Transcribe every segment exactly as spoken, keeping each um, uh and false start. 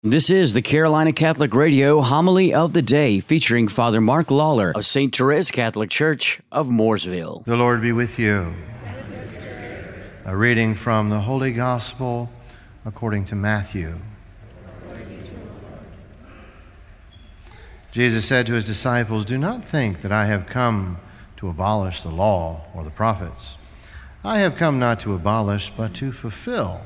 This is the Carolina Catholic Radio Homily of the Day, featuring Father Mark Lawler of Saint Therese Catholic Church of Mooresville. The Lord be with you. A reading from the Holy Gospel according to Matthew. Jesus said to his disciples, "Do not think that I have come to abolish the law or the prophets. I have come not to abolish, but to fulfill.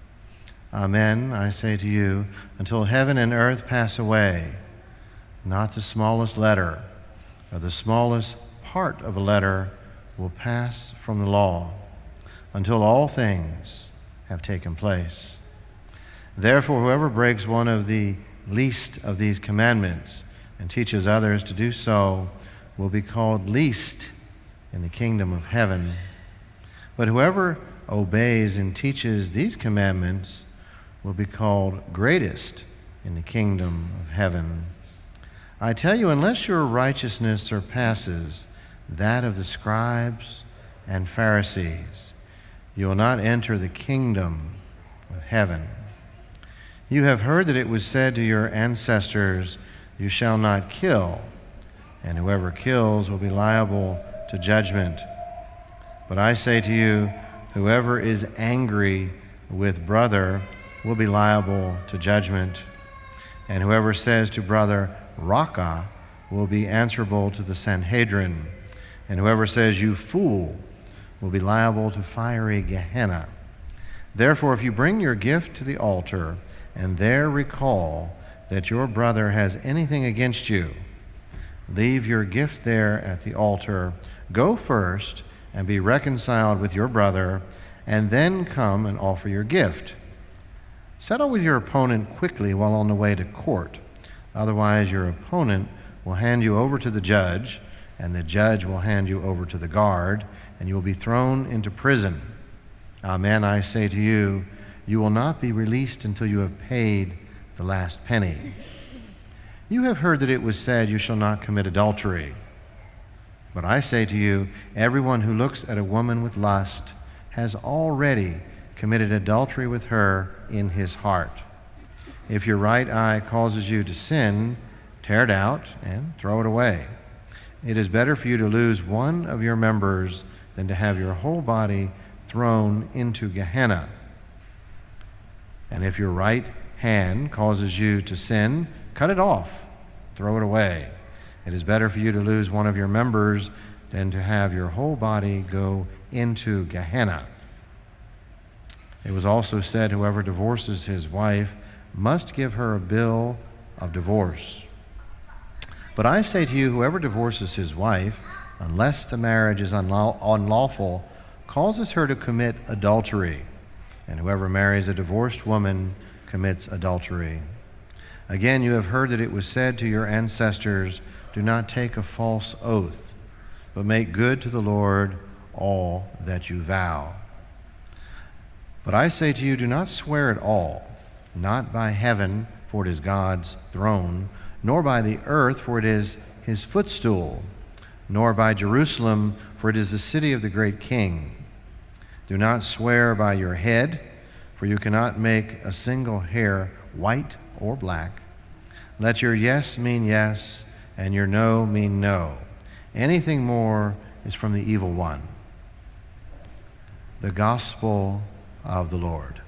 Amen, I say to you, until heaven and earth pass away, not the smallest letter or the smallest part of a letter will pass from the law, until all things have taken place. Therefore, whoever breaks one of the least of these commandments and teaches others to do so will be called least in the kingdom of heaven. But whoever obeys and teaches these commandments will be called greatest in the kingdom of heaven. I tell you, unless your righteousness surpasses that of the scribes and Pharisees, you will not enter the kingdom of heaven. You have heard that it was said to your ancestors, 'You shall not kill,' and whoever kills will be liable to judgment. But I say to you, whoever is angry with brother will be liable to judgment. And whoever says to brother, 'Raca,' will be answerable to the Sanhedrin. And whoever says, 'You fool,' will be liable to fiery Gehenna. Therefore, if you bring your gift to the altar and there recall that your brother has anything against you, leave your gift there at the altar. Go first and be reconciled with your brother, and then come and offer your gift. Settle with your opponent quickly while on the way to court. Otherwise, your opponent will hand you over to the judge, and the judge will hand you over to the guard, and you will be thrown into prison. Amen, I say to you, you will not be released until you have paid the last penny. You have heard that it was said, 'You shall not commit adultery.' But I say to you, everyone who looks at a woman with lust has already committed adultery with her in his heart. If your right eye causes you to sin, tear it out and throw it away. It is better for you to lose one of your members than to have your whole body thrown into Gehenna. And if your right hand causes you to sin, cut it off, throw it away. It is better for you to lose one of your members than to have your whole body go into Gehenna. It was also said, whoever divorces his wife must give her a bill of divorce. But I say to you, whoever divorces his wife, unless the marriage is unlaw- unlawful, causes her to commit adultery. And whoever marries a divorced woman commits adultery. Again, you have heard that it was said to your ancestors, 'Do not take a false oath, but make good to the Lord all that you vow.' But I say to you, do not swear at all, not by heaven, for it is God's throne, nor by the earth, for it is his footstool, nor by Jerusalem, for it is the city of the great King. Do not swear by your head, for you cannot make a single hair white or black. Let your yes mean yes, and your no mean no. Anything more is from the evil one." The Gospel of the Lord.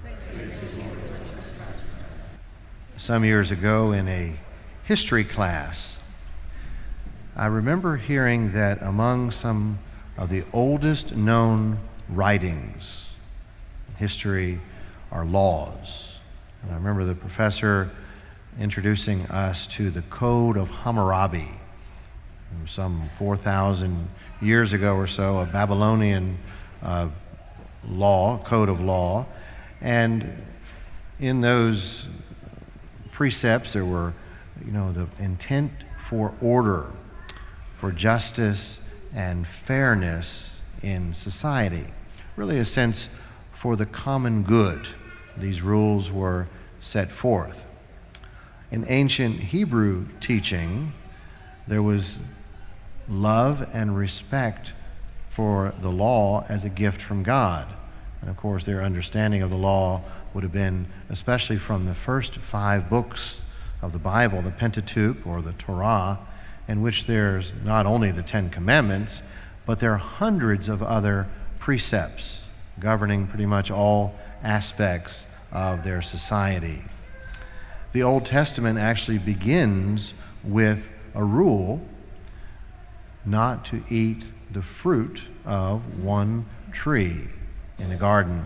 Some years ago in a history class, I remember hearing that among some of the oldest known writings in history are laws. And I remember the professor introducing us to the Code of Hammurabi. Some four thousand years ago or so, a Babylonian uh, law, code of law, and in those precepts there were, you know, the intent for order, for justice and fairness in society, really a sense for the common good. These rules were set forth. In ancient Hebrew teaching, there was love and respect for the law as a gift from God. And of course, their understanding of the law would have been, especially from the first five books of the Bible, the Pentateuch or the Torah, in which there's not only the Ten Commandments, but there are hundreds of other precepts governing pretty much all aspects of their society. The Old Testament actually begins with a rule not to eat the fruit of one tree in the garden.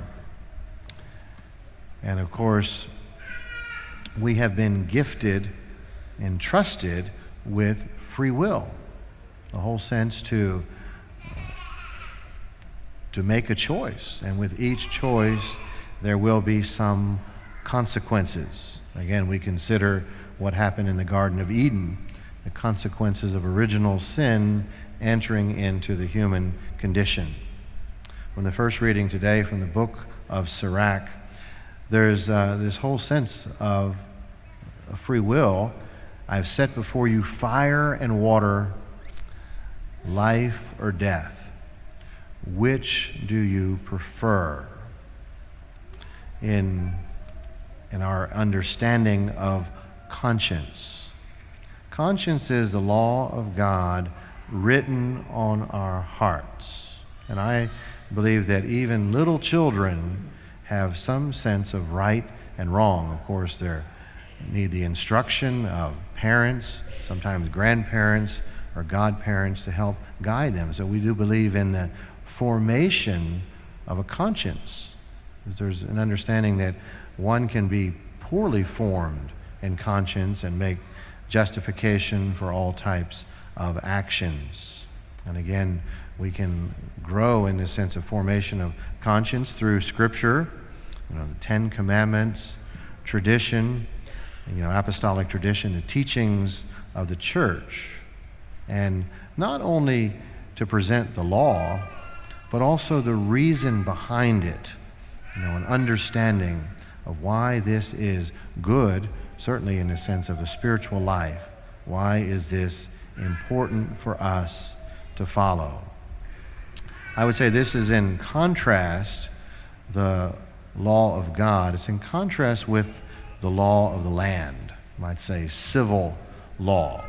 And of course, we have been gifted and trusted with free will, the whole sense to to make a choice, and with each choice there will be some consequences. Again, we consider what happened in the Garden of Eden, the consequences of original sin entering into the human condition. From the first reading today from the book of Sirach, there's uh, this whole sense of free will. I've set before you fire and water, life or death. Which do you prefer? In, in our understanding of conscience. Conscience is the law of God written on our hearts. And I believe that even little children have some sense of right and wrong. Of course, they need the instruction of parents, sometimes grandparents or godparents to help guide them. So we do believe in the formation of a conscience. There's an understanding that one can be poorly formed in conscience and make justification for all types of actions. And again, we can grow in the sense of formation of conscience through Scripture, you know, the Ten Commandments, tradition, you know, apostolic tradition, the teachings of the church, and not only to present the law, but also the reason behind it, you know, an understanding of why this is good, certainly in the sense of a spiritual life. Why is this important for us to follow? I would say this is in contrast, the law of God, it's in contrast with the law of the land, you might say civil law.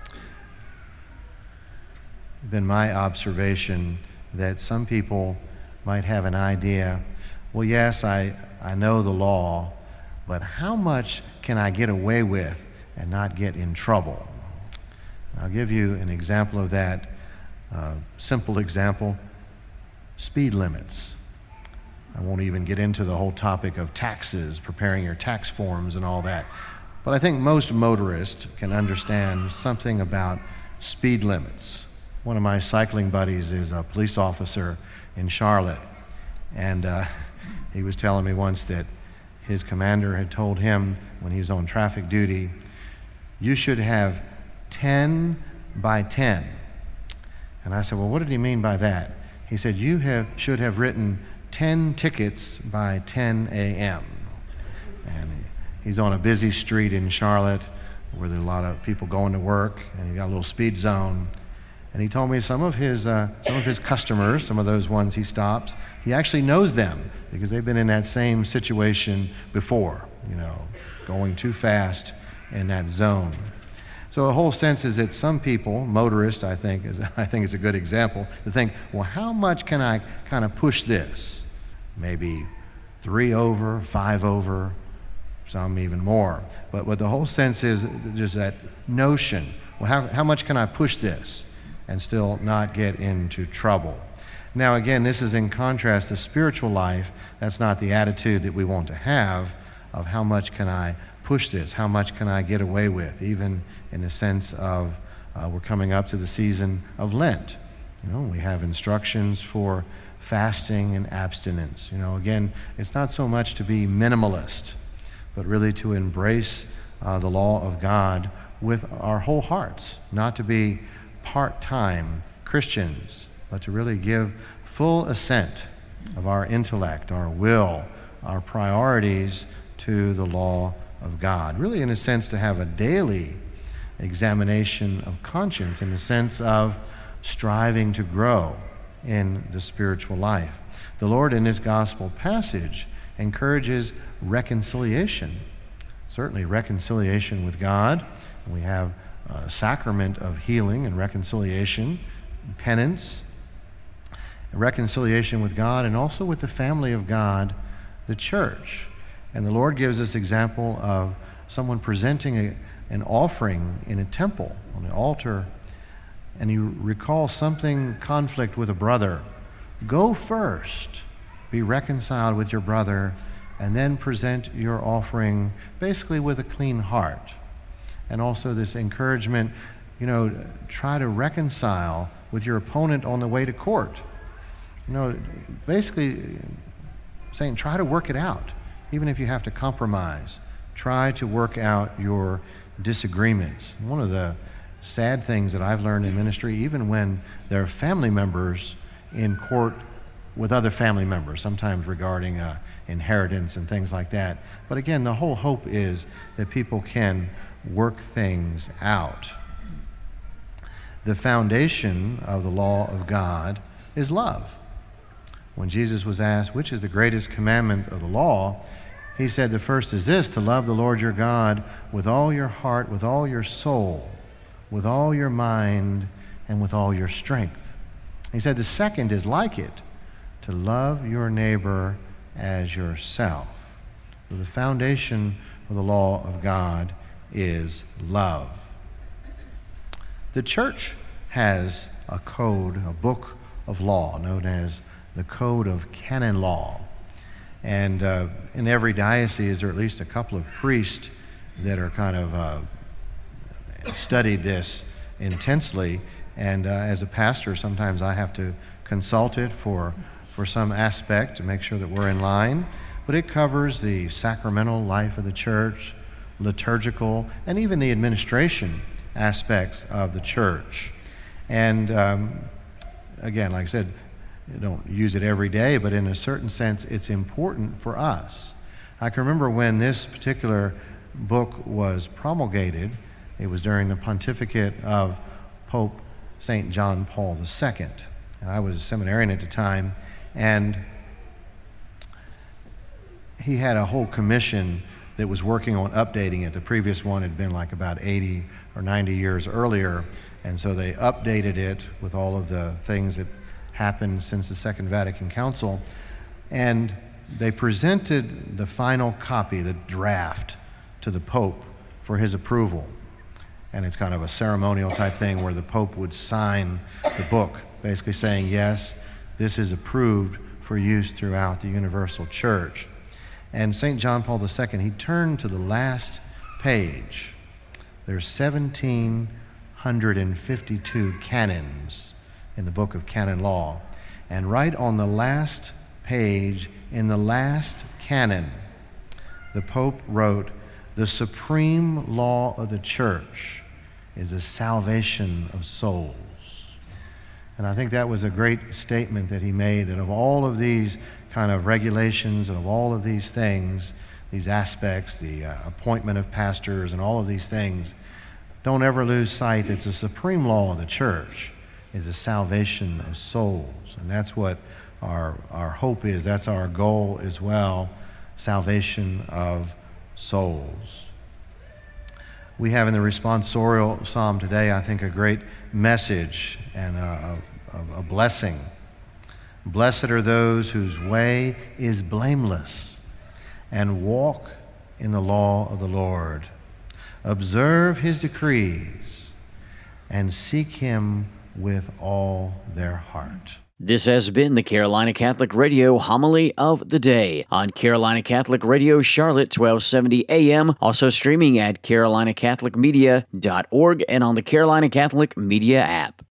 It's been my observation that some people might have an idea, well, yes, I, I know the law, but how much can I get away with and not get in trouble? I'll give you an example of that, uh, simple example, speed limits. I won't even get into the whole topic of taxes, preparing your tax forms and all that, but I think most motorists can understand something about speed limits. One of my cycling buddies is a police officer in Charlotte, and uh, he was telling me once that his commander had told him when he was on traffic duty, you should have ten by ten. And I said, well, what did he mean by that? He said, you have, should have written ten tickets by ten a.m. And he's on a busy street in Charlotte where there are a lot of people going to work, and he got a little speed zone. And he told me some of his uh, some of his customers, some of those ones he stops, he actually knows them because they've been in that same situation before, you know, going too fast in that zone. So the whole sense is that some people, motorists, I think, is I think it's a good example to think, well, how much can I kind of push this? Maybe three over, five over, some even more. But what the whole sense is, there's that notion, well, how how much can I push this and still not get into trouble? Now again, this is in contrast to spiritual life. That's not the attitude that we want to have of how much can I push this, how much can I get away with, even in the sense of uh, we're coming up to the season of Lent. You know, we have instructions for fasting and abstinence. You know, again, it's not so much to be minimalist, but really to embrace uh, the law of God with our whole hearts, not to be part-time Christians, but to really give full assent of our intellect, our will, our priorities to the law of God. Really, in a sense, to have a daily examination of conscience in the sense of striving to grow in the spiritual life. The Lord in this gospel passage encourages reconciliation. Certainly reconciliation with God. We have a sacrament of healing and reconciliation, penance, reconciliation with God, and also with the family of God, the church. And the Lord gives us example of someone presenting a, an offering in a temple, on the altar, and you recall something, conflict with a brother. Go first, be reconciled with your brother, and then present your offering basically with a clean heart. And also this encouragement, you know, try to reconcile with your opponent on the way to court. You know, basically saying try to work it out, even if you have to compromise. Try to work out your disagreements. One of the sad things that I've learned in ministry, even when there are family members in court with other family members, sometimes regarding uh, inheritance and things like that. But again, the whole hope is that people can work things out. The foundation of the law of God is love. When Jesus was asked, which is the greatest commandment of the law, he said, the first is this, to love the Lord your God with all your heart, with all your soul, with all your mind, and with all your strength. He said the second is like it, to love your neighbor as yourself. So the foundation of the law of God is love. The church has a code, a book of law known as the Code of Canon Law. And uh, in every diocese, there are at least a couple of priests that are kind of uh, studied this intensely. And uh, as a pastor, sometimes I have to consult it for, for some aspect to make sure that we're in line. But it covers the sacramental life of the church, liturgical, and even the administration aspects of the church. And um, again, like I said, I don't use it every day, but in a certain sense, it's important for us. I can remember when this particular book was promulgated, it was during the pontificate of Pope Saint John Paul the Second. And I was a seminarian at the time, and he had a whole commission that was working on updating it. The previous one had been like about eighty or ninety years earlier, and so they updated it with all of the things that happened since the Second Vatican Council, and they presented the final copy, the draft, to the Pope for his approval. And it's kind of a ceremonial type thing where the Pope would sign the book, basically saying, yes, this is approved for use throughout the universal church. And Saint John Paul the Second, he turned to the last page. There's one thousand seven hundred fifty-two canons in the book of canon law. And right on the last page, in the last canon, the Pope wrote, the supreme law of the church is the salvation of souls. And I think that was a great statement that he made, that of all of these kind of regulations and of all of these things, these aspects, the uh, appointment of pastors and all of these things, don't ever lose sight that the supreme law of the church is the salvation of souls. And that's what our, our hope is. That's our goal as well, salvation of souls. We have in the responsorial psalm today, I think, a great message and a, a, a blessing. Blessed are those whose way is blameless and walk in the law of the Lord. Observe his decrees and seek him with all their heart. This has been the Carolina Catholic Radio Homily of the Day on Carolina Catholic Radio Charlotte, twelve seventy A M, also streaming at carolina catholic media dot org and on the Carolina Catholic Media app.